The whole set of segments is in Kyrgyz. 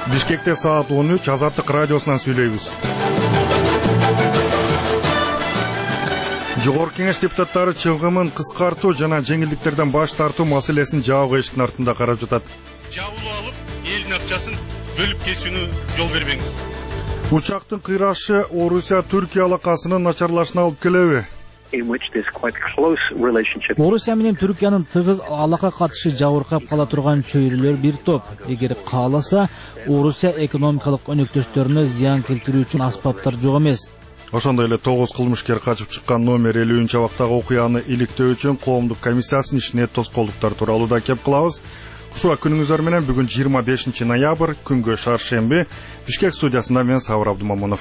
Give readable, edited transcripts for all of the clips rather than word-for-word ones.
Бишкекте саат 13 Азаттык радиосунан сүйлөйбүз. Жогорку Кеңеш депутаттары чыгымын кыскартуу жана жеңилдиктерден баш тартуу маселесин жабык эшиктин артында карап жатат. Жабылып алып, элдин акчасын бөлүп кесүүнү жол бербеңиз. Учактын кыйрашы Орусия Түркия алакасынын начарлашына алып келеби? Орусия менен Түркиянын тыгыз алака катышы жабыркап кала турган чөйрөлөр бир топ. Эгер кааласа, Орусия экономикалык өнөктөштөрүнө зыян келтирүү үчүн аспаптар жок эмес. Ошондой эле 9 кылмышкер качып чыккан номер 50-абактагы окуяны иликтөө үчүн коомдук комиссиясынын ишине тоскоолдуктар тууралуу да кеп кылабыз. Ушуга күнүңүздөр менен бүгүн 25 ноябрь, күнгө шаршемби, Бишкек студиясында мен Сабыр Абдумамунов.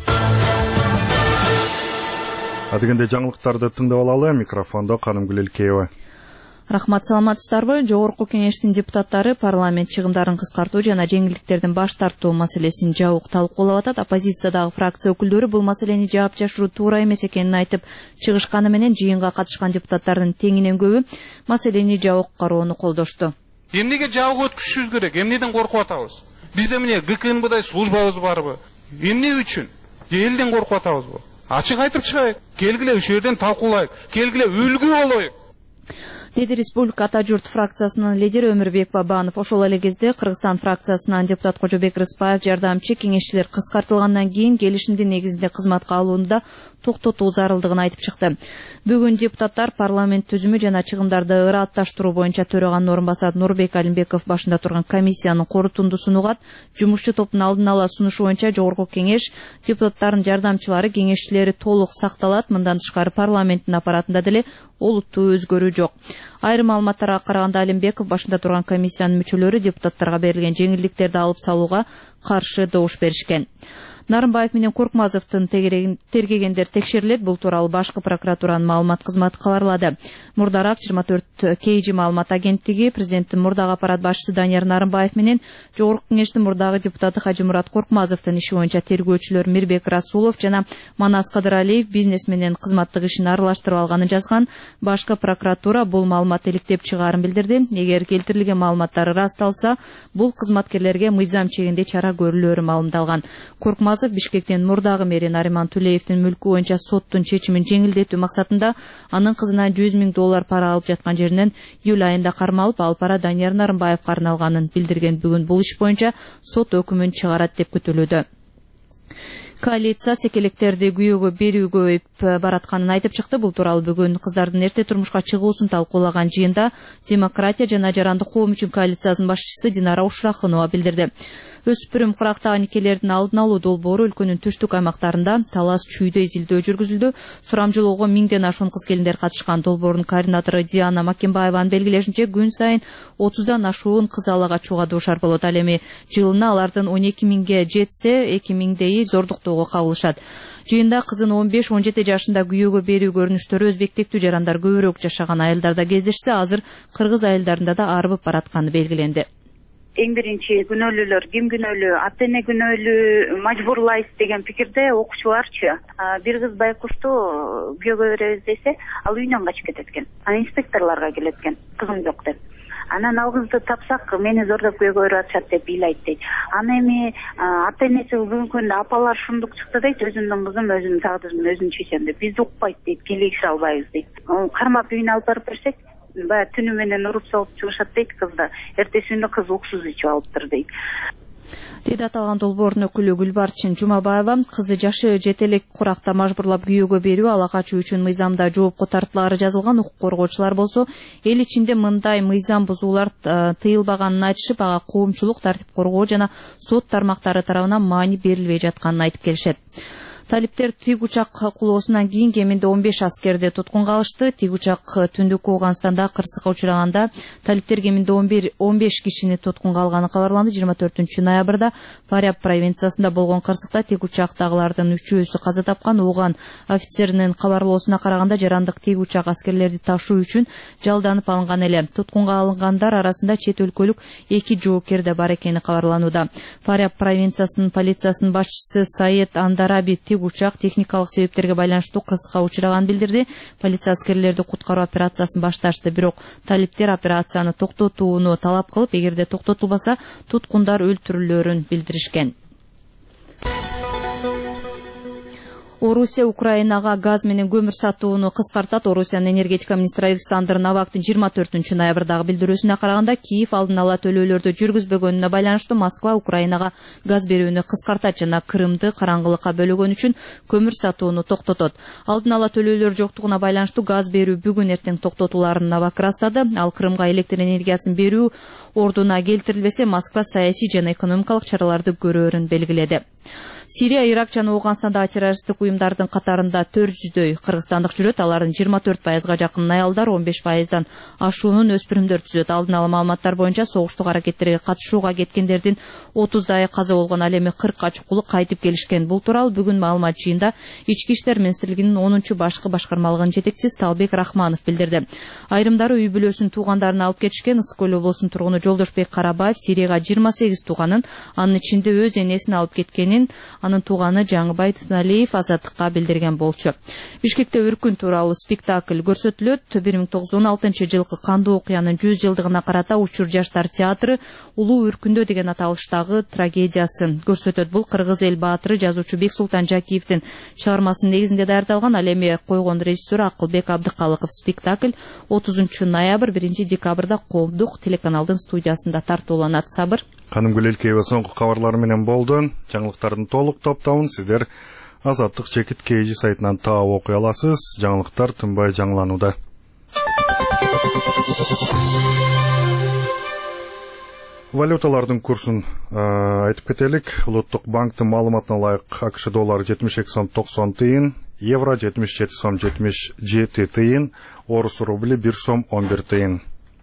Адегенде жаңылыктарды тыңдап алалы, микрофондо Канымгүл Элкеева. Рахмат, саламатсыздарбы? Жогорку Кеңештин депутаттары парламент чыгымдарын кыскартуу жана жеңилдиктердин баш тартуу маселесин жабык талкуулап атат. Оппозициядагы фракция өкүлдөрү бул маселени жаап жашыруу туура эмес экенин айтып чыгышканы менен жыйынга катышкан депутаттардын теңинен көбү маселени жабык кароону колдошту. Эмнеге жабык өткүзүшүбүз керек? Эмнеден коркуп атабыз? Бизде эмне ГКНБдай службабыз барбы? Эмне үчүн? Элден коркуп атабызбы? Ачык айтып чыгайык. Келгиле ушул жерден талкуулайык. Келгиле үлгү болоюк. Деди Республика Ата журт фракциясынын лидери Өмүрбек Бабанов. Ошол эле кезде Кыргызстан фракциясынан депутат Кожобек Рыспаев жардамчы кеңешчилер кыскартылгандан кийин келишимдин негизинде кызматка алууну токтотуу зарылдыгын айтып чыкты. Бүгүн депутаттар парламент түзүмү жана чыгымдарды ыратташтыруу боюнча төраганын орун басары Нурбек Алимбеков башында турган комиссиянын корутундусун угат. Жумушчу топтун алдын ала сунушу боюнча Жогорку Кеңеш депутаттардын жардамчылары, кеңешчилери толук сакталат. Мындан тышкары парламенттин аппаратында деле олуттуу өзгөрүү жок. Айрым маалыматтарга караганда Алимбеков башында турган комиссиянын мүчөлөрү депутаттарга берилген жеңилдиктерди алып салууга каршы добуш беришкен. Нарымбаев менен Коркмазовдун тергегендер текшерилет. Бул тууралуу башкы прокуратуранын маалымат кызматы кабарлады. Мурдараак 24 KG маалымат агенттиги президенттин мурдагы аппарат башчысы Данияр Нарымбаев менен Жогорку Кеңештин мурдагы депутаты Хажимурат Коркмазовдун иши боюнча тергөөчүлөр Мирбек Расулов жана Манас Кадыралиев бизнес менен кызматтык ишин аралаштырып алганын жазган. Башкы прокуратура бул маалымат иликтеп чыгаарын билдирди. Эгер келтирилген маалыматтар ырасталса, бул кызматкерлерге мыйзам чегинде чара көрүлөөрү маалымдалган. Коркмазов Бишкектин мурдагы мэри Нариман Тулеевдин мүлкү боюнча соттун чечимин жеңилдетүү максатында анын кызына $100 000 пара алып жаткан жеринен июль айында кармалып, ал пара Данияр Нарымбаевга арналганын билдирген. Бүгүн бул иш боюнча сот өкүмүн чыгарат деп күтүлүүдө. Коалиция секелектерди күйөөгө берүүгө баратканын айтып чыкты. Бул тууралуу бүгүн кыздардын эрте турмушка чыгуусун талкуулаган жыйында Демократия жана Жарандык коом үчүн коалициясынын башчысы Динара Ушрахунова билдирди. Өспүрүм курактагы никелердин алдын алуу долбоору өлкөнүн түштүк аймактарында талас чүйдө изилдөө жүргүзүлдү. Сурамжылоого 1000ден ашуун кыз-келиндер катышкан. Долбоордун координатору Диана Макимбаеванын белгилешинче, күн сайын 30дан ашуун кыз ала качууга дуушар болот. Ал эми жылына алардын 12 000ге жетсе, 2 000дейи зордуктоого кабылышат. Жыйында кызын 15-17 жашында күйөөгө берүү көрүнүштөрү өзбектиктүү жарандар көбүрөөк жашаган айылдарда кездешсе, азыр кыргыз айылдарында да арбып баратканы белгиленди. Эң биринчи күнөөлүүлөр ким күнөөлүү, ата эне күнөөлүү, мажбурлайбыз деген пикирде окуучуларчы. Бир кыз байкушту күйөөгө беребиз десе, ал үйүнөн качып кетет экен. Анан инспекторлорго келет экен, кызым жок деп. Анан ал кызды тапсак, мени зордоп күйөөгө берип атышат деп ыйлайт дейт. Аны эми ата энеси бүгүнкү күндө апалар шундук чыкты дейт, өзүмдүн кызым өзүнүн тагдырын өзүм чечем деп. Бизди укпайт дейт, келишип албайбыз дейт. Кармап үйүнө алып барып берсек, баягы түнү менен уруп салып чыгышат дейт кызды. Эртесинде кыз уксуз ичип алыптыр дейт. Деди аталган долбоордун өкүлү Гүлбарчын Жумабаева. Кызды жашы жете элек куракта мажбурлап күйөөгө берүү, ала качуу үчүн мыйзамда жоопко тартылаары жазылган. Укук коргоочулар болсо эл ичинде мындай мыйзам бузуулар тыйылбаганын айтышып, ага коомчулук, тартип коргоо жана сот тармактары тарабынан маани берилбей жатканын айтып келишет. Талиптер тиг учак кулоосунан кийин кеминде 15 аскерди туткунга алышты. Тиг учак түндүк Ооганстанда кырсыкка учураганда талиптер кеминде 15 кишини туткунга алганы кабарланды. 24 ноябрда Фаряб провинциясында болгон кырсыкта тиг учактагылардын 3-өсү каза тапкан. Ооган офицеринин кабарлоосуна караганда, жарандык тиг учак аскерлерди ташуу үчүн жалданып алынган эле. Туткунга алынгандар арасында чет өлкөлүк 2 жоокер да бар экени кабарланууда. Фаряб провинциясынын полициясынын башчысы Саед Андараби тиг бийлик учак техникалык себептерге байланыштуу кырсыкка учураганын билдирди. Полиция аскерлерди куткаруу операциясын башташты, бирок талиптер операцияны токтотууну талап кылып, эгерде токтотулбаса, туткундар өлтүрүлөөрүн билдиришкен. Орусия Украинага газ менен көмүр сатууну кыскартат. Орусиянын энергетика министри Александр Новактын 24-ноябрдагы билдирүүсүнө караганда, Киев алдын ала төлөөлөрдү жүргүзбөгөнүнө байланыштуу Москва Украинага газ берүүнү кыскартат жана Крымды караңгылыкка бөлөгөн үчүн көмүр сатууну токтотот. Алдын ала төлөөлөр жоктугуна байланыштуу газ берүү бүгүн эртең токтотуларын Новак ырастады. Ал Крымга электр энергиясын берүү ордуна келтирилбесе, Москва саясий жана экономикалык чараларды көрөөрүн белгиледи. Сирия, Ирак жана Ооганстандагы террористтик уюмдардын катарында 400дөй кыргызстандык жүрөт. Алардын 24%га жакын аялдар, 15%дан ашуунун өспүрүмдөр түзөт. Алдын ала маалыматтар боюнча согуштук аракеттерге катышууга кеткендердин 30дайы каза болгон, ал эми 40ка чукулу кайтып келишкен. Бул тууралуу бүгүн маалымат жыйында Ички иштер министрлигинин 10-башкы башкармалыгынын жетекчиси Талбек Рахманов билдирди. Айрымдары үй бүлөсүн, туугандарын алып кетишкен. Ысык көл облусунун тургуну Жолдошбек Карабаев Сирияга 28 тууганын, анын ичинде өз энесин алып кеткенин анын тууганы Жаңыбай Тыналиев Азаттыкка билдирген болчу. Бишкекте Үркүн тууралуу спектакль көрсөтүлөт. 1916 жылкы кандуу окуянын 100 жылдыгына карата Учур жаштар театры Улуу Үркүндө деген аталыштагы трагедиясын көрсөтөт. Бул кыргыз эл баатыры жазуучу Бексултан Жакиевдин чыгармасынын негизинде даярдалган. Ал эми койгон режиссер Акылбек Абдыкалыков. Спектакль 30-ноябрь 1-декабрда Коомдук телеканалдын студиясында тартууланат. Сабыр. Канымгүл Элкеева соңку кабарлары менен болду. Жаңылыктардын толук топтообун сиздер Азаттык Чекит KG сайтынан таап окуй аласыз. Жаңылыктар тынбай жаңыланууда. Валюталардын курсун айтып кетелик. Улуттук банктын маалыматына ылайык АКШ доллары 72 сом 90 тыйын, евро 77 сом 77 тыйын, орус рубли 1 сом 11 тыйын.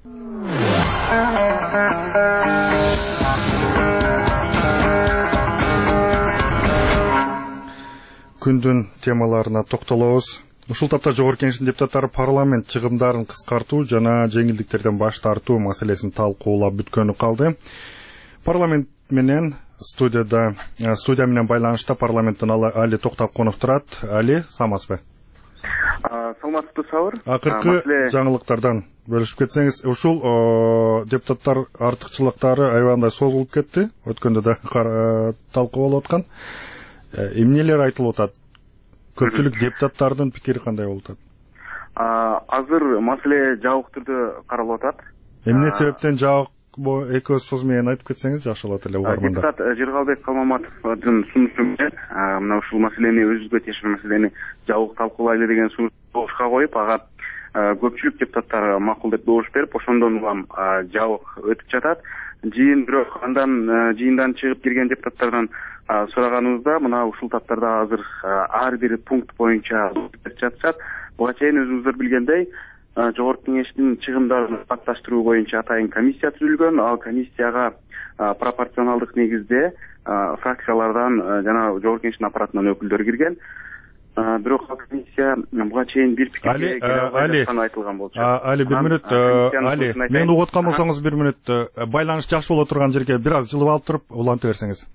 Күндүн темаларына токтолобуз. Ушул тапта Жогорку Кеңештин депутаттары парламент чыгымдарын кыскартуу жана жеңилдиктерден баш тартуу маселесин талкуулап бүткөнү калды. Парламент менен студия менен байланышта парламенттен Али Токтоконов турат. Али, саламатсызбы? Саламатсызбы, Сабыр. Акыркы жаңылыктардан бөлүшүп кетсеңиз, ушул депутаттар артыкчылыктары аябагандай созулуп кетти. Өткөндө да талкуу болуп аткан. Эмнелер айтылып атат? Көпчүлүк депутаттардын пикири кандай болуп атат? Азыр маселе жабык түрдө каралып атат. Эмне себептен жабык экөө сөз менен айтып кетсеңиз жакшы болот эле угарманда. Депутат Жыргалбек Калмаматовдун сунушу менен мына ушул маселени өзүбүзгө тиешелүү маселени жабык талкуулайлы деген сунушка коюп, ага көпчүлүк депутаттар макул деп добуш берип, ошондон улам жабык өтүп жатат. Жыйын бирок андан жыйындан чыгып кирген депутаттардан сураганыбызда мына ушул таптарда азыр ар бир пункт боюнча жатышат. Буга чейин өзүңүздөр билгендей, Жогорку Кеңештин чыгымдарын катташтыруу боюнча атайын комиссия түзүлгөн. Ал комиссияга пропорционалдык негизде фракциялардан жана Жогорку Кеңештин аппаратынан өкүлдөр кирген. Бирок комиссия буга чейин бир пикирге айтылган болчу. Али, бир мүнөт. Али, мен угуткан болсоңуз бир мүнөт. Байланыш жакшы боло турган жерге бир аз жылып алып туруп уланта берсеңиз.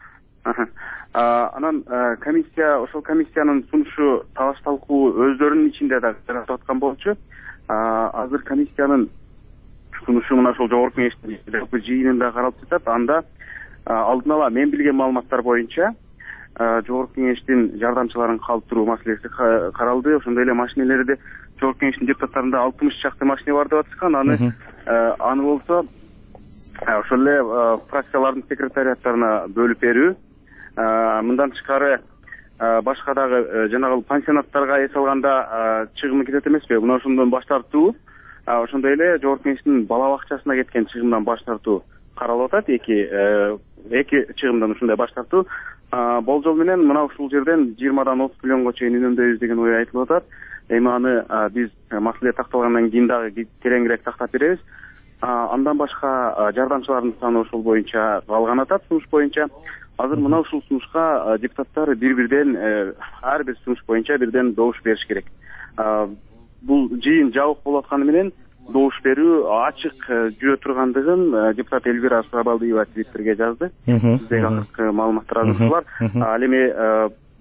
Анан комиссия, ошол комиссиянын сунушу талаш талкуу өздөрүнүн ичинде да жаратып аткан болчу. Азыр комиссиянын сунушу мына ошол Жогорку Кеңештин жалпы жыйынында каралып жатат. Анда алдын ала мен билген маалыматтар боюнча Жогорку Кеңештин жардамчыларын калтыруу маселеси каралды. Ошондой эле машинелерди Жогорку Кеңештин депутаттарында 60 чакты машина бар деп атышкан. Аны болсо ошол эле фракциялардын секретариаттарына бөлүп берүү. Мындан тышкары башка дагы жанагы пансионаттарга эс алганда чыгымы кетет эмеспи? Мына ошондон баш тартуу. Ошондой эле Жогорку Кеңештин бала бакчасына кеткен чыгымдан баш тартуу каралып атат. Эки чыгымдан ушундай баш тартуу. Болжол менен мына ушул жерден 20-дан 30 миллионго чейин үнөмдөйбүз деген ой айтылып атат. Эми аны биз маселе такталгандан кийин дагы тереңирээк тактап беребиз. Андан башка жардамчылардын саны ошол боюнча калган атат, сунуш боюнча. Азыр мына ушул сунушка депутаттар бир-бирден ар бир сунуш боюнча бирден добуш бериш керек. Бул жыйын жабык болуп атканы менен добуш берүү ачык жүрө тургандыгын депутат Эльвира Сурабалдиева Твиттерге жазды. Биздеги акыркы маалыматтар азыр ушулар. Ал эми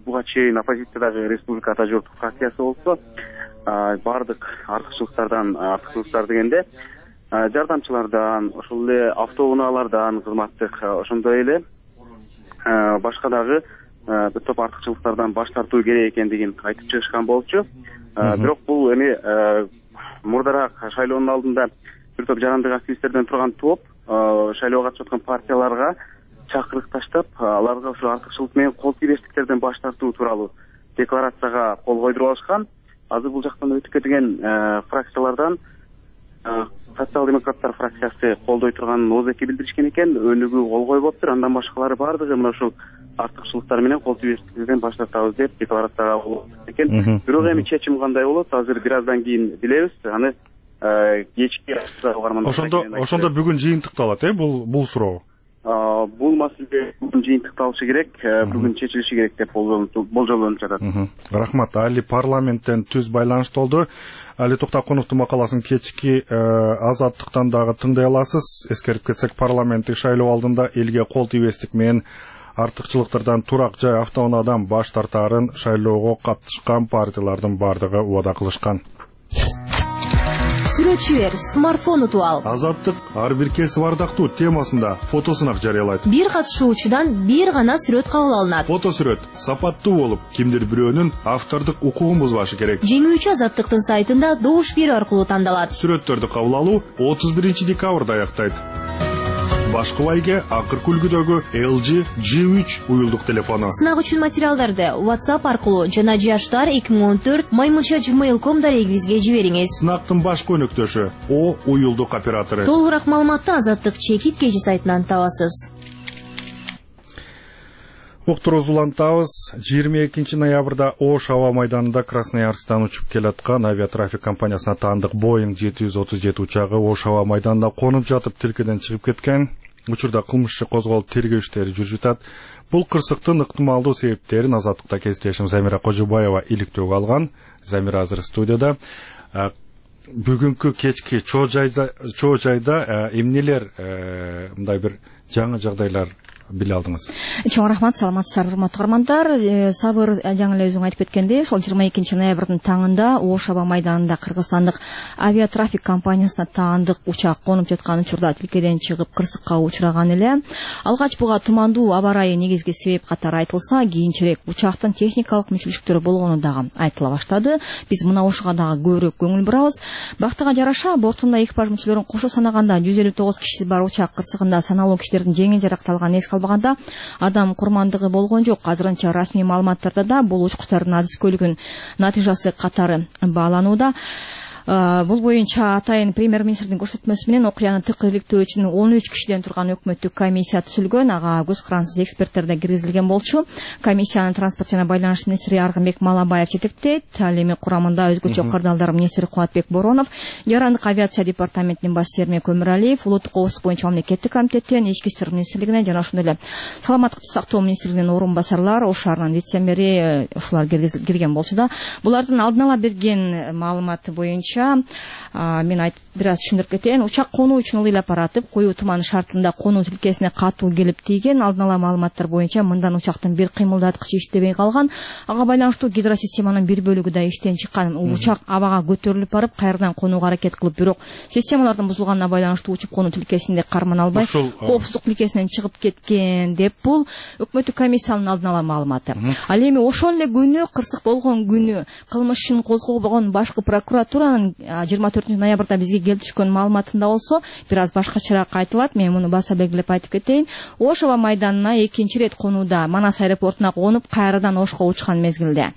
буга чейин оппозициядагы республика ата журт фракциясы болсо баардык артыкчылыктар дегенде жардамчылардан, ошол эле автоунаалардан кызматтык, ошондой эле башка дагы бир топ артыкчылыктардан баш тартуу керек экендигин айтып чыгышкан болчу. Бирок бул эми мурдараак шайлоонун алдында бир топ жарандык активисттерден турган топ шайлоого катышып аткан партияларга чакырык таштап, аларга ушул артыкчылык менен кол тийбештиктерден баш тартуу тууралуу декларацияга кол койдуруп алышкан. Азыр бул жактан өтүп кеткен фракциялардан социал-демократтар фракциясы колдой турганын ооз-эки билдиришкен экен, өнүгүү кол койбоптур. Андан башкалары баардыгы мына ушул артыкчылыктар менен кол тийбештиктерден баш тартабыз деп декларацияга кол койгон экен. Бирок эми чечим кандай болот, азыр бир аздан кийин билебиз. Аны кечки ошондо бүгүн жыйынтыкталат, бул суроо. Бул маселе бүгүн жыйынтыкталышы керек, бүгүн чечилиши керек деп болжолдонуп жатат. Рахмат. Али парламенттен түз байланышта болду. Али Токтакуновдун макаласын кечки Азаттыктан дагы тыңдай аласыз. Эскерип кетсек, парламенттик шайлоо алдында элге кол тийбестик менен артыкчылыктардан турак жай автоунаадан баш тартаарын шайлоого катышкан партиялардын бардыгы убада кылышкан. Сүрөтчүлөр смартфон утуп ал. Азаттык ар бир кесип ардактуу темасында фотосунак жарыялайт. Бир катышуучудан бир гана сүрөт кабыл алынат. Фотосүрөт сапаттуу болуп, кимдир бирөөнүн автордук укугун бузбашы керек. Жеңүүчү Азаттыктын сайтында добуш берүү аркылуу тандалат. Сүрөттөрдү кабыл алуу 31 декабрда аяктайт. Башкы байге акыркы үлгүдөгү LG G3 уюлдук телефону. Сынак үчүн материалдарды WhatsApp аркылуу жана jashtar2014@gmail.com дарегибизге жибериңиз. Сынактын башкы өнөктөшү О уюлдук оператору. Толугураак маалыматты Азаттык чекит кежи сайтынан табасыз. Уктуруубузду улантабыз. 22 ноябрда Ош аба майданында Красноярсктан учуп келаткан авиатрафик компаниясына таандык Boeing 737 учагы Ош аба майданында конуп жатып тилкеден чыгып кеткен. Учурда кылмыш иши козголуп тергөө иштери жүрүп жатат. Бул кырсыктын ыктымалдуу себептерин Азаттыкта кесиптешим Замира Кожобаева иликтөөгө алган. Замира азыр студияда. Бүгүнкү кечки чоо жайда эмнелер мындай бир жаңы жагдайлар биле алдыңыз? Чоң рахмат, саламатсыздар, урматтуу каармандар. Сабыр жаңы эле өзүң айтып кеткендей, ошол 22 ноябрдын таңында Ош аба майданында кыргызстандык авиатрафик компаниясына таандык учак конуп жаткан учурда тилкеден чыгып кырсыкка учураган эле. Алгач буга тумандуу аба ырайы негизги себеп катары айтылса, кийинчерээк учактын техникалык мүчүлүктөрү болгону дагы айтыла баштады. Биз мына ушуга дагы көбүрөөк көңүл бурабыз. Бактыга жараша бортунда экипаж мүчөлөрүн кошо санаганда 159 кишиси бар учак кырсыгында саналуу кишилердин жеңил жаракталган албаганда адам курмандыгы болгон жок. Азырынча расмий маалыматтарда да бул учкучтардын адискөйлүгүнүн натыйжасы катары бааланууда. Бул боюнча атайын премьер-министрдин көрсөтмөсү менен окуяны тык иликтөө үчүн 13 кишиден турган өкмөттүк комиссия түзүлгөн. Ага көз карансыз эксперттер да киргизилген болчу. Комиссиянын транспорт жана байланыш министри Аргынбек Малабаев жетектейт. Ал эми курамында өзгөчө кырдаалдар министри Кубатбек Боронов, жарандык авиация департаментинин баш терме Көмүралиев, улуттук коопсуздук боюнча мамлекеттик комитеттен, ички иштер министрлигинен жана ошондой эле саламаттыкты сактоо министрлигинин орун басарлары, Ош шаарынын вице-мэри ушулар кирген болчу да. Булардын алдын ала берген маалыматы боюнча мен айтып бир аз түшүндүрүп кетейин. Учак конуу үчүн ылдый апаратып, коюу туман шартында конуу тилкесине катуу келип тийген. Алдын ала маалыматтар боюнча мындан учактын бир кыймылдаткычы иштебей калган. Ага байланыштуу гидросистеманын бир бөлүгү да иштен чыккан. Учак абага көтөрүлүп барып, кайрадан конууга аракет кылып, бирок системалардын бузулганына байланыштуу учуп конуу тилкесинде карман албай, коопсуздук тилкесинен чыгып кеткен деп бул өкмөттүк комиссиянын алдын ала маалыматы. Ал эми ошол эле күнү, кырсык болгон күнү кылмыш ишин козгобогон башкы прокуратуранын 24 ноябрда бизге келип түшкөн маалыматында болсо бир аз башкачараак айтылат. Мен муну баса белгилеп айтып кетейин. Ош аба майданына экинчи ирет конууда Манас аэропортуна конуп, кайрадан Ошко учкан мезгилде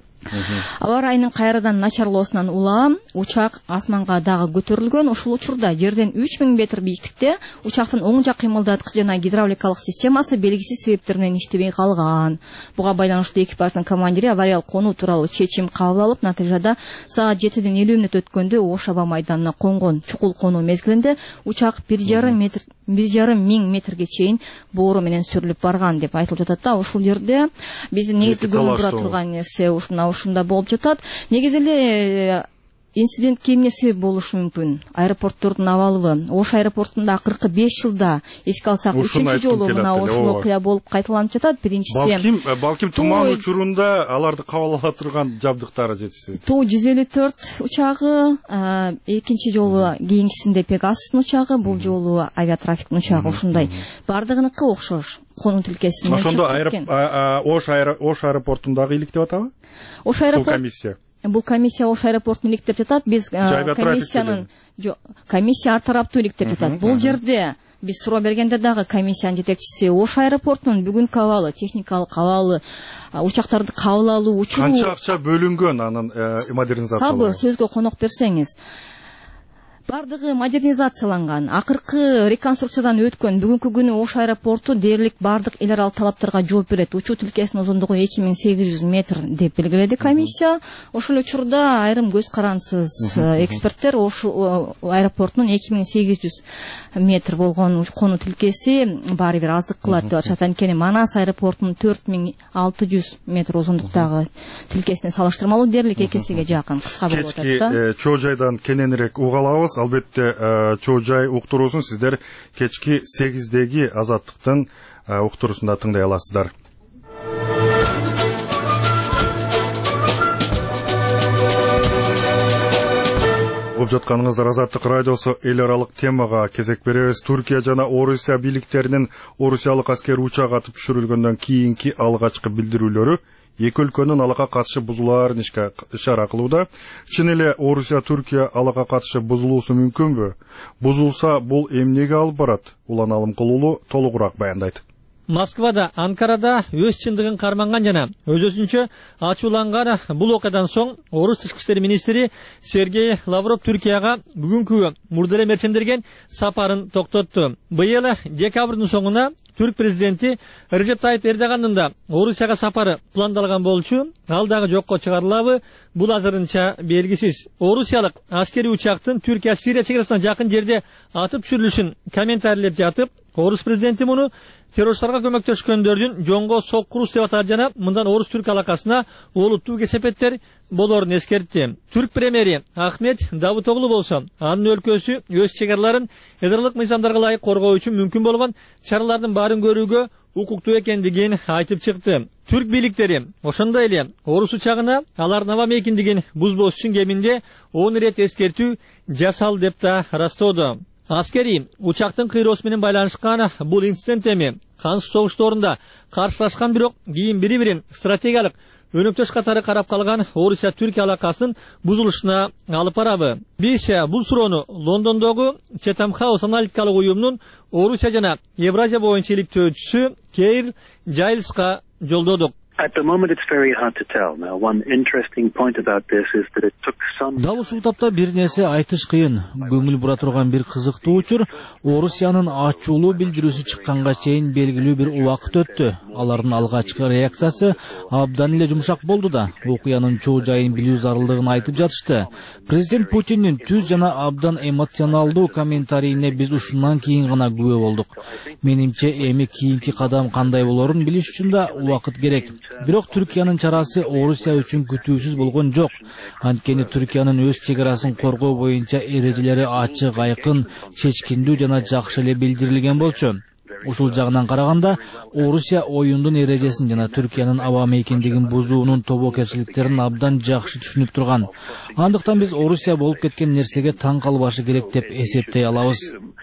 аба ырайынын кайрадан начарлоосунан улам учак асманга дагы көтөрүлгөн. Ушул учурда жерден 3000 метр бийиктикте учактын оң жак кыймылдаткычы жана гидравликалык системасы белгисиз себептер менен иштебей калган. Буга байланыштуу экипаждын командири авариялык конуу тууралуу чечим кабыл алып, натыйжада саат 7-ден 50 мүнөт өткөндө Ош аба майданына конгон. Чукул конуу мезгилинде учак 1,5 миң метрге чейин боору менен сүрүлүп барган деп айтылып жатат да. Ушул жерде биздин негизи көңүл бура турган нерсе ушунда болуп жатат. Негизи эле инцидентке эмне себеп болушу мүмкүн? Аэропорттордун абалыбы. Ош аэропортунда 45 жылда эске алсак 3-чү жолу мына ушул окуя болуп кайталанып жатат. Биринчиси балким туман учурунда аларды кабыл ала турган жабдыктары жетишсиз. Ту-154 учагы, экинчи жолу кийинкисинде Пегасустун учагы, бул жолу авиатрафиктин учагы ушундай. Бардыгыныкы окшош. Конун тилкесинен чыгып кеткен. Ош аэропортундагы иликтеп атабы? Ош аэропорт комиссия. Бул комиссия Ош аэропортун иликтеп жатат. Биз комиссия ар тараптуу иликтеп жатат. Бул жерде биз суроо бергенде дагы комиссиянын жетекчиси Ош аэропортунун бүгүнкү абалы, техникалык абалы, учактарды кабыл алуу, учуруу канча акча бөлүнгөн анын модернизациясына? Сабыр сөзгө конок берсеңиз. Бардыгы модернизацияланган, акыркы реконструкциядан өткөн. Бүгүнкү күнү Ош аэропорту дээрлик бардык эл аралык талаптарга жооп берет. Учуу тилкесинин узундугу 2800 метр деп белгиледи комиссия. Ошол учурда айрым көз карансыз эксперттер Ош аэропортунун 2800 метр болгон конуу тилкеси баары бир аздык кылат деп атышат. Анткени Манас аэропортунун 4600 метр узундуктагы тилкесине салыштырмалуу дээрлик экесиге жакын кыска болуп атат да. Кечки чоо жайдан кененирээк уга алабыз. Албетте чоо жай уктуруусун сиздер кечки 8-деги Азаттыктын уктуруусунда тыңдай аласыздар. Угуп жатканыңыздар Азаттык радиосу эл аралык темага кезек беребиз. Түркия жана Орусия бийликтеринин орусиялык аскер учак атып түшүрүлгөндөн кийинки алгачкы билдирүүлөрү эки өлкөнүн алага катышы бузулууларын ишара кылууда. Чын эле Орусия Түркия алага катышы бузулуусу мүмкүнбү? Бузулса бул эмнеге алып барат? Улан Алымкулуулу толугураак баяндайт. Москвада, Анкарада өз чындыгын карманган жана өзүнчө ачууланган бул окуядан соң Орус тышкы иштер министри Сергей Лавров Түркияга бүгүнкү мурда мерчемдерген сапарын токтотту. Быйыл декабрдын соңуна Түрк президенти Режеп Тайип Эрдогандын да Орусияга сапары пландалган болчу. Ал дагы жокко чыгарылабы? Бул азырынча белгисиз. Орусиялык аскери учактын Түркия-Сирия чегарасына жакын жерде атып түшүрүлүшүн комментарийлеп жатып, Орус президенти муну террористтарга көмөктөшкөндөрдүн жоңго соккурус деп атар жана мындан Орус-Түрк алакасына олуттуу кесепеттер болорун эскертти. Түрк премьери Ахмет Давутоглу болсо, анын өлкөсү өз чегараларын ядролук мыйзамдарга ылайык коргоо үчүн мүмкүн болгон чаралардын баарын көрүүгө укуктуу экендигин айтып чыкты. Түрк бийликтери ошондой эле Орус учагына алардын аба мейкиндигин бузбош үчүн кеминде 10 рет эскертүү жасал деп да ырастоодо. Аскери учактын кыйроосу менен байланышкан бул инцидент эми кансыз согуштарында каршылашкан бирок кийин бири-бирин стратегиялык өнөктөш катары карап калган Орусия-Түркия алакасынын бузулушуна алып барабы? Биз бул суроону Лондондогу Chatham House аналитикалык уюмунун Орусия жана Евразия боюнча иликтөөчүсү Кейр Жайлска жолдодук. At the moment, it's very hard to tell. Now, one interesting point about this is that it took some... Дал ушул тапта бир нерсе айтыш кыйын. Көңүл бура турган бир кызыктуу учур Орусиянын ачуулуу билдирүүсү чыкканга чейин белгилүү бир убакыт өттү. Алардын алгачкы реакциясы абдан эле жумшак болду да. Окуянын чоо жайын билүү зарылдыгын айтып жатышты. Президент Путиндин түз жана абдан эмоционалдуу комментарийине биз ушундан кийин гана күбө болдук. Менимче эми кийинки кадам кандай болорун билиш үчүн да убакыт керек. Бирок Түркиянын чарасы Орусия үчүн күтүүсүз болгон жок. Анткени Түркиянын өз чегарасын коргоо боюнча эрежелери ачык, айкын, чечкиндүү жана жакшы эле билдирилген болчу. Ушул жагынан караганда Орусия оюндун эрежесин жана Түркиянын аба мейкиндигин бузуунун тобокелчиликтерин абдан жакшы түшүнүп турган. Андыктан биз Орусия болуп кеткен нерсеге таң калбашы керек деп эсептей алабыз.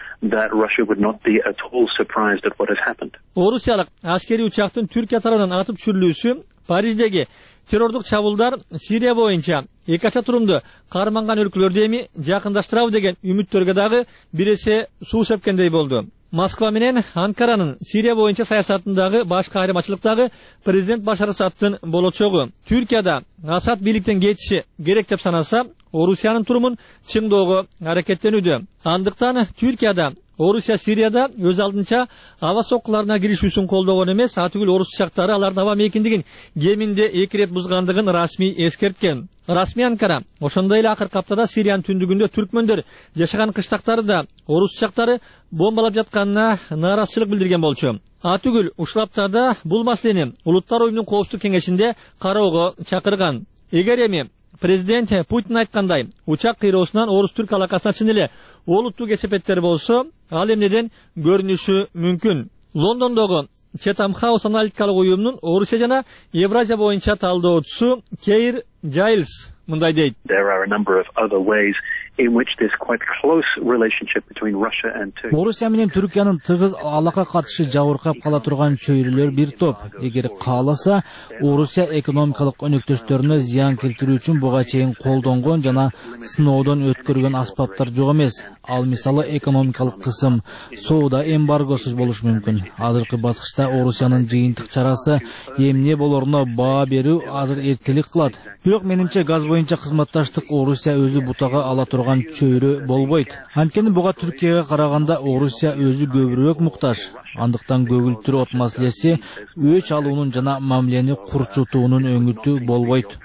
Орусиялык аскери учактын Түркия тарабынан атып түшүрүлүүсү Париждеги террордук чабуулдар Сирия боюнча эки ача турумду карманган өлкөлөрдү эми жакындаштырабы деген үмүттөргө дагы бир эсе суу сепкендей болду. Москва менен Анкаранын Сирия боюнча саясатындагы башкы айырмачылыктагы президент Башар Асадтын болочогу. Түркияда Асад бийликтен кетиши керек деп санаса, Орусиянын турумун чыңдоого аракеттенүүдө. Андыктан Түркияда Орусия Сирияда өз алдынча аба соккуларына киришүүсүн колдогон эмес, атүгүл орус учактары алардын аба мейкиндигин кеминде 2 рет бузгандыгын расмий эскерткен. Расмий Анкара ошондой эле акыркы аптада Сириянын түндүгүндө түркмөндөр жашаган кыштактарда орус учактары бомбалап жатканына нааразычылык билдирген болчу. Атүгүл ушул аптада бул маселени Улуттар оюнунун коопсуздук кеңешинде кароого чакырган. Эгер эми президент Путин айткандай, учак кыйроосунан орус-түрк алакасына чын эле олуттуу кесепеттер болсо, ал эмнеден көрүнүшү мүмкүн. Лондондогу Chatham House аналитикалык уюмунун Орусия жана Евразия боюнча талдоочусу Кейр Жайлс мындай дейт. There are a number of other ways in which this quite close relationship between Russia and Turkey. Орусия менен Түркиянын тыгыз алака катышы жабыркап кала турган чөйрөлөр бир топ. Эгер кааласа, Орусия экономикалык өнөктөштөрүнө зыян келтирүү үчүн буга чейин колдонгон жана сыноодон өткөргөн аспаптар жок эмес. Ал мисалы экономикалык кысым, соода эмбаргосуз болушу мүмкүн. Азыркы баскычта Орусиянын жыйынтык чарасы эмне болоруна баа берүү азыр эркелик кылат. Бирок менимче газ боюнча кызматташтык Орусия өзү бутага ала турган чөйрө болбойт. Анткени буга Түркияга караганда Орусия өзү көбүрөөк муктаж. Андыктан көгүлтүр от маселеси өч алуунун жана мамилени курчутуунун өңүтү болбойт.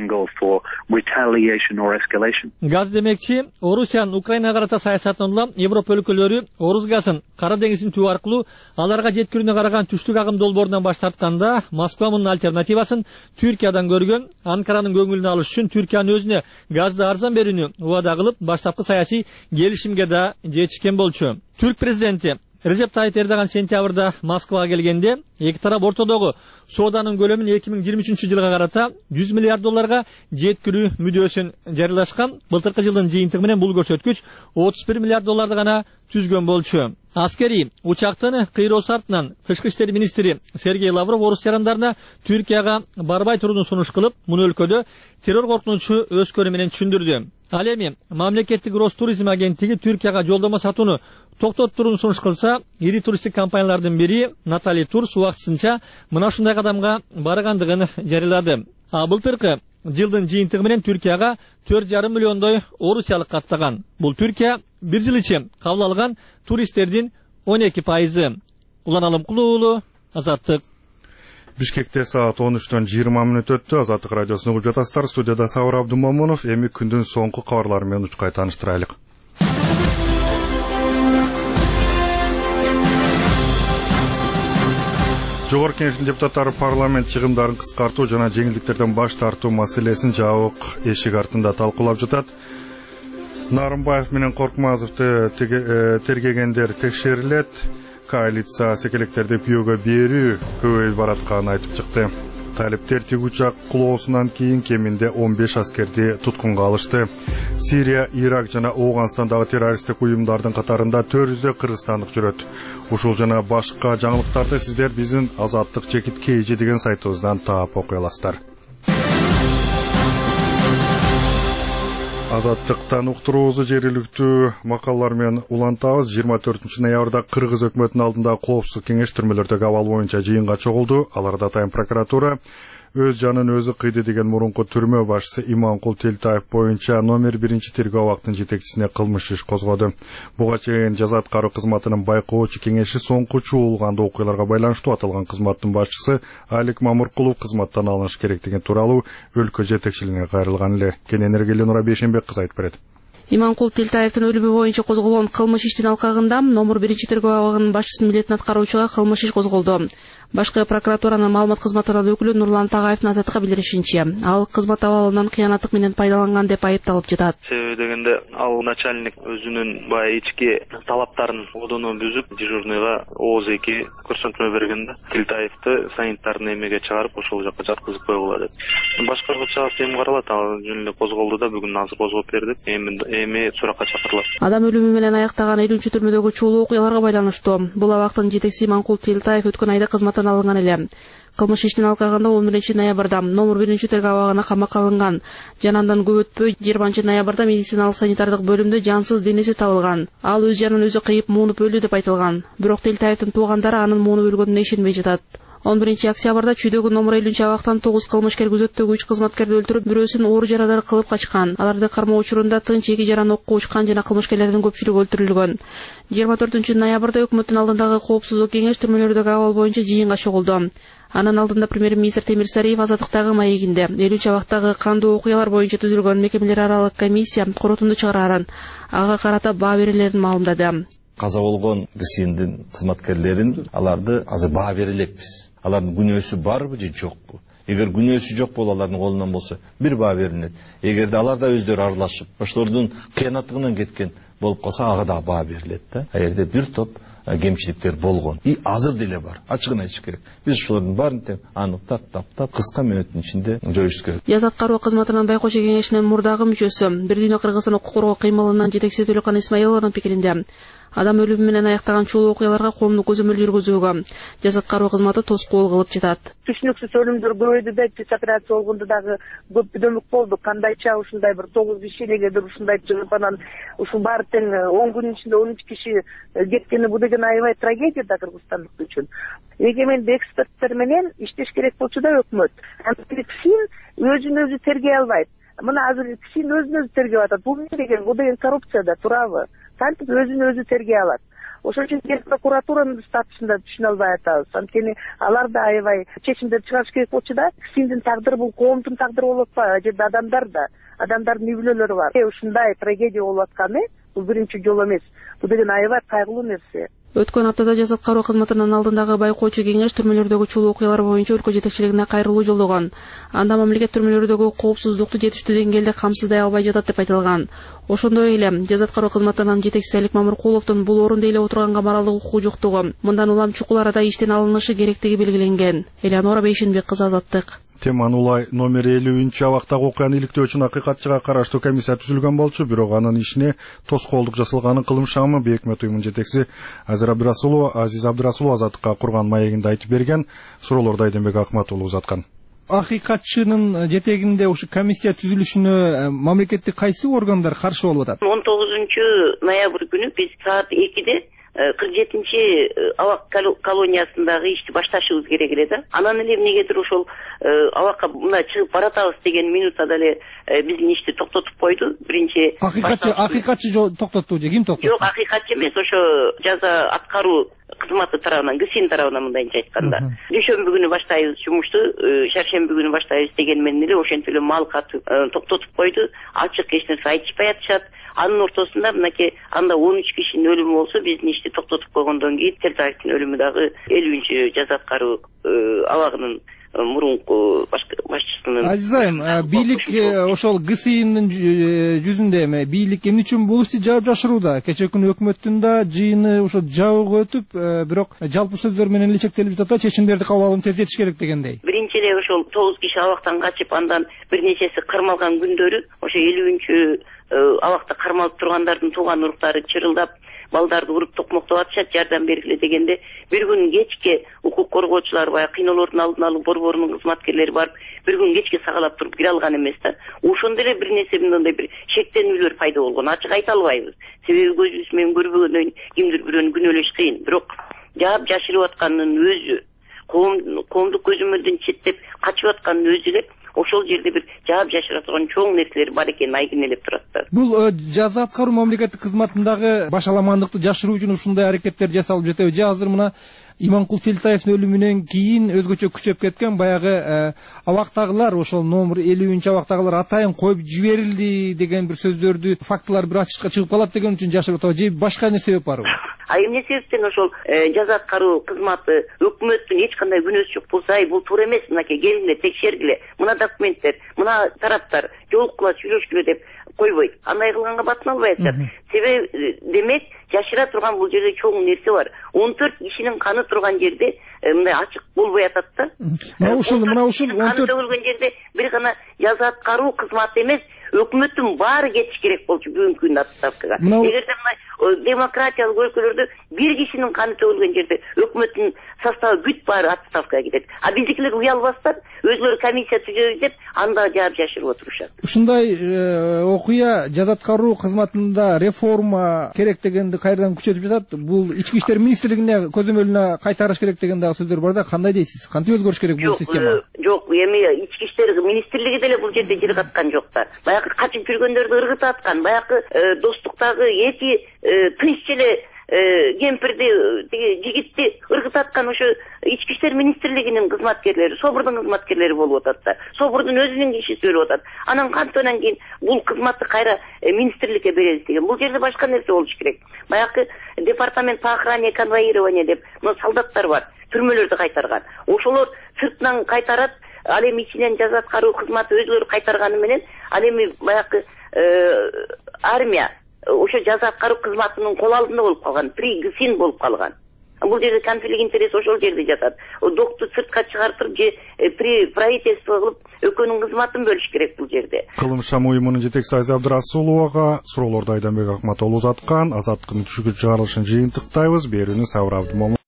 Газ демекчи, Орусиянын Украинага карата саясатынан улам Европа өлкөлөрү орус газын Кара деңиздин түбү аркылуу аларга жеткирүүнө караган түштүк агым долбоорунан баш тартканда, Москва мунун альтернативасын Түркиядан көргөн. Анкаранын көңүлүн алыш үчүн Түркиянын өзүнө газды арзан берүүнү убада кылып, баштапкы саясий келишимге да жетишкен болчу. Түрк президенти Recep Tayyip Erdoğan sentябрда Москвага келгенде, эки тарап ортодогу сооданын көлөмүн 2023-жылга карата 100 миллиард долларга жеткирүү мүдөөсүн жарыялашкан. Былтыркы жылдын жыйынтыгы менен бул көрсөткүч 31 миллиард долларды гана түзгөн болчу. Аскери учактын кыйроосу артынан Тышкы иштер министри Сергей Лавров орус жарандарына Түркияга барбай турууну сунуш кылып, муну өлкөдө террор коркунучу өскөрү менен түшүндүрдү. Ал эми мамлекеттик Ростуризм агенттиги Түркияга жолдомо сатууну токтоттурууну сунуш кылса, ири туристтик компаниялардын бири Натали Турс убактысынча мына ушундай кадамга баргандыгын жарыялады. Былтыркы жылдын жыйынтыгы менен Түркияга 4,5 миллиондой орусиялык каттаган. Бул Түркия бир жыл ичи кабыл алган туристтердин 12%. Улан Алымкулуу уулу, Азаттык. Бишкекте саат 13-төн 20 мүнөт өттү. Азаттык радиосун угуп жатасыздар. Студияда Сауыр Абдумомунов. Эми күндүн соңку кабарлары менен учкай тааныштырайлык. Жогорку Кеңештин депутаттары парламент чыгымдарын кыскартуу жана жеңилдиктерден баш тартуу маселесин жабык эшик артында талкуулап жатат. Нарымбаев менен Коркмазовду тергегендер текшерилет. Коалиция секелектерди күйөөгө берүү көбөйүп баратканын айтып чыкты. Талиптер тик учак кулоосунан кийин кеминде 15 аскерди туткунга алышты. Сирия, Ирак жана Ооганстандагы террористтик уюмдардын катарында 400 кыргызстандык жүрөт. Ушул жана башка жаңылыктарды сиздер биздин Азаттык чекит KG деген сайтыбыздан таап окуй аласыздар. Азаттыктан уктуруубузду жергиликтүү макалалар менен улантабыз. 24 ноябрда Кыргыз өкмөтүнүн алдында коопсуздук кеңеш түрмөлөрдөгү абал боюнча жыйынга чогулду. Аларда Атайын прокуратура өз жанын өзү кыйды деген мурунку түрмө башчысы Иманкул Телтаев боюнча номер 1 тергөө абактын жетекчисине кылмыш иш козгоду. Буга чейин жаза аткаруу кызматынын байкоочу кеңеши соңку чуулганда окуяларга байланыштуу аталган кызматтын башчысы Алик Мамыркулов кызматтан алыныш керектиги тууралуу өлкө жетекчилигине кайрылган эле. Кененерге Ленура Бейшенбек кыз айтып берет. Иманкул Телтаевдин өлүмү боюнча козголгон кылмыш иштин алкагында номер 1 тергөө абагынын башчысынын милдетин аткаруучуга кылмыш иш козголду. Башкы прокуратуранын маалымат кызматынын өкүлү Нурлан Тагаевдин Азаттыкка билдиришинче, ал кызмат абалынан кыянаттык менен пайдаланган деп айыпталып жатат. Себеби дегенде ал начальник өзүнүн баягы ички талаптарын одону бүзүп, дежурныйга ооз эки көрсөтмө бергенде Телтаевди санитардын эмеге чыгарып, ошол жака жаткызып койгула деп. Башкаргыча эми каралат, ал жөн эле козголду да, бүгүн азыр козгоп бердик. Эми суракка чакырылат. Адам өлүмү менен аяктаган 50 түрмөдөгү чуулуу окуяларга байланыштуу. Бул абактын жетекчиси Иманкул Телтаев өткөн айда кызматтан алынган эле. Кылмыш иштин алкагында 11 ноябрда номер 1 тергөө абагына камакка алынган. Жана андан көп өтпөй 20 ноябрда медициналык санитардык бөлүмдө жансыз денеси табылган. Ал өз жанын өзү кыйып муунуп өлдү деп айтылган. Бирок Телтаевдин туугандары анын муунуп өлгөнүнө ишенбей жатат. 11 октябрда Чүйдөгү номер 50 абактан 9 кылмышкер күзөттөгү 3 кызматкерди өлтүрүп, бирөөсүн оор жарадар кылып качкан. Аларды кармоо учурунда тынч эки жаран окко учкан жана кылмышкерлердин көпчүлүгү өлтүрүлгөн. 24 ноябрда өкмөттүн алдындагы коопсуздук кеңеш түрмөлөрдөгү абал боюнча жыйынга чогулду. Анын алдында премьер-министр Темир Сариев Азаттыктагы маегинде 50 абактагы кандуу окуялар боюнча түзүлгөн мекемелер аралык комиссия корутунду чыгарарын, ага карата баа берилерин маалымдады. Каза болгон КСИНдин кызматкерлерин аларды азыр баа бере элекпиз. Алардын күнөөсү барбы же жокпу? Эгер күнөөсү жок болуп алардын колунан болсо бир баа берилет. Эгерде алар да өздөрү аралашып, ошолордун кыянаттыгынан кеткен болуп калса ага да баа берилет да. А жерде бир топ кемчиликтер болгон. И азыр деле бар. Ачыгын айтыш керек. Биз ошолордун баарын аныктап, таптап, кыска мүнөттүн ичинде жоюш керек. Жаза аткаруу кызматынын байкоочу кеңешинин мурдагы мүчөсү, Бир дүйнө Кыргызстан укук коргоо кыймылынын жетекчиси Төлөкан Исмаилованын пикиринде, адам өлүмү менен аяктаган чулуу окуяларга коомдук көзөмөл жүргүзүүгө жаза аткаруу кызматы тоскоол кылып жатат. Түшүнүксүз өлүмдөр көбөйдү да, ТИС операция болгондо дагы көп дөмөк болду. Кандайча ушундай бир 9 киши элегедир ушундай чыгып анан ушул баары тең 10 күнүн ичинде 13 киши кеткени бул деген аябай трагедия да кыргызстандык үчүн. Эгеменди эксперттер менен иштеш керек болчу да өкмөт. КСИН өзүн өзү тергей албайт. Мына азыр КСИН өзүн өзү тергеп атат. Бул эмне деген? Бул деген коррупция да, туурабы? Кантип өзүн өзү тергей алат? Ошон үчүн прокуратуранын статусунда түшүнө албай атабыз. Анткени алар да аябай чечимдер чыгарыш керек болчу да. КСИНдин тагдыры бул коомдун тагдыры болуп атпайбы? А жерде адамдардын үй бүлөлөрү бар. Ушундай трагедия болуп атканы бул биринчи жолу эмес. Бул деген аябай кайгылуу нерсе. Өткөн аптада жаза аткаруу кызматынын алдындагы байкоочу кеңеш түрмөлөрдөгү чулуу окуялар боюнча өлкө жетекчилигине кайрылуу жолдогон. Анда мамлекет түрмөлөрдөгү коопсуздукту жетиштүү деңгээлде камсыздай албай жатат деп айтылган. Ошондой эле жаза аткаруу кызматынын жетекчиси Алик Мамыркуловдун бул орунда эле отурганга моралдык укугу жоктугу, мындан улам чукул арада иштен алынышы керектиги белгиленген. Элеонора Бейшенбек кызы, Азаттык. Теманы улай номер 50 абактагы окуяны иликтөө үчүн акыйкатчыга караштуу комиссия түзүлгөн болчу, бирок анын ишине тоскоолдук жасалганын кылмыш шамы Бейөкмөт уюмунун жетекчиси Азиз Абдырасулова Азаттыкка курган маегинде айтып берген. Суроолорду Айденбек Акматулов узаткан. Акыйкатчынын жетегинде ушу комиссия түзүлүшүнө мамлекеттик кайсы органдар каршы болуп атат? 19 ноябрь күнү биз саат 2-де 47-чи абак колониясындагы ишти башташыбыз керек эле да. Анан эле эмнегедир ошол абакка мына чыгып баратабыз деген минутада эле биздин ишти токтотуп койду. Биринчи акыйкатчы токтотту же ким токтотту? Жок, акыйкатчы эмес, ошо жаза аткаруу кызматы тарабынан, КСИН тарабынан мындайча айтканда. Дүйшөмбү күнү баштайбыз жумушту, шаршемби күнү баштайбыз деген менен эле ошентип эле маал катып токтотуп койду. Ачык эч нерсе айтышпай атышат. Анын ортосунда мынакей анда 13 кишинин өлүмү болсо, биздин ишти токтотуп койгондон кийин Телтаевдин өлүмү дагы 50-нчи жаза аткаруу абагынын мурунку башчысынын. Азизайым, бийлик ошол КСИНдин жүзүндө эме бийлик эмне үчүн бул ишти жаап жашырууда? Кечээ күнү өкмөттүн да жыйыны ошо жабык өтүп, бирок жалпы сөздөр менен эле чектелип жатат, чечимдерди кабыл алууну тездетиш керек дегендей. Биринчи эле ошол 9 киши абактан качып, андан бир нечеси кармалган күндөрү ошо 50-нчи абакта кармалып тургандардын тууган уруктары чырылдап, балдарды уруп токмоктоп атышат, жардам бергиле дегенде, бир күн кечке укук коргоочулар баягы кыйноолордун алдын алуу борборунун кызматкерлери барып, бир күн кечке сагалап туруп кире алган эмес да. Ошондо эле бир нерсе мындай бир шектенүүлөр пайда болгон. Ачык айта албайбыз. Себеби көзүбүз менен көрбөгөндөн кимдир бирөөнү күнөөлөш кыйын. Бирок жаап жашырып атканын өзү, коомдук көзөмөлдөн четтеп качып атканын өзү эле ошол жерде бир жаап жашыра турган чоң нерселер бар экени айгинелеп турат да. Бул жаза аткаруу мамлекеттик кызматындагы башаламандыкты жашыруу үчүн ушундай аракеттер жасалып жатабы? Же азыр мына Иманкул Телтаевдин өлүмүнөн кийин өзгөчө күчөп кеткен баягы абактагылар, ошол номер 50-нчи абактагылар атайын коюп жиберилди деген бир сөздөрдү, фактылар бир ачыкка чыгып калат деген үчүн жашырып атабы? Же башка эмне себеп барбы? Эмне себептен ошол жаза аткаруу кызматы өкмөттүн эч кандай күнөөсү жок болсо, бул туура эмес, мынакей келгиле, текшергиле, мына документтер, мына тараптар жолуккула, сүйлөшкүлө деп койбойт. Андай кылганга батын албай атышат. Себеби демек жашыра турган бул жерде чоң нерсе бар. 14 кишинин каны турган жерде мындай ачык болбой атат да. Мына ушул 14 төгүлгөн жерде бир гана жаза аткаруу кызматы эмес, өкмөттүн баары кетиш керек болчу бүгүнкү күндө отставкага. Эгерде мына демократиялык өлкөлөрдө бир кишинин каны төгүлгөн жерде өкмөттүн составы бүт баары отставкага кетет. А биздикилер уялбастан өзүлөрү комиссия түзөбүз деп анда жаап жашырып отурушат. Ушундай окуя жаза аткаруу кызматында реформа керек дегенди кайрадан күчөтүп жатат. Бул ички иштер министрлигине көзөмөлүнө кайтарыш керек деген дагы сөздөр бар да. Кандай дейсиз? Кантип өзгөрүш керек бул система? Жок, эми ички иштер министрлиги деле бул жерде жыргаткан жок да. Баягы качып жүргөндөрдү ыргытып аткан, баягы достуктагы эки тынч эле кемпирди, жигитти ыргытып аткан ошо ички иштер министрлигинин кызматкерлери, СОБРдун кызматкерлери болуп атат да. СОБРдун өзүнүн кишиси өлүп атат. Анан кантынан кийин бул кызматты кайра министрликке беребиз деген. Бул жерде башка нерсе болуш керек. Баягы департамент по охране конвоирования деп солдаттар бар, түрмөлөрдү кайтарган. Ошолор сыртынан кайтарат, ал эми ичинен жаза аткаруу кызматы өзүлөрү кайтарганы менен ал эми баягы армия ошо жаза аткаруу кызматынын кол алдында болуп калган, пригсин болуп калган. Бул жерде конфликт интерес ошол жерде жатат. Докту сыртка чыгартып же при правительство кылып экөөнүн кызматын бөлүш керек бул жерде. Кылым шамы уюмунун жетекчиси Айза Абдрасуловага суроолорду Айданбек Акматоğlu узаткан. Азаттыктын түшүкү чыгарылышын жыйынтыктайбыз. Берүүнү Сабыр Абдымомун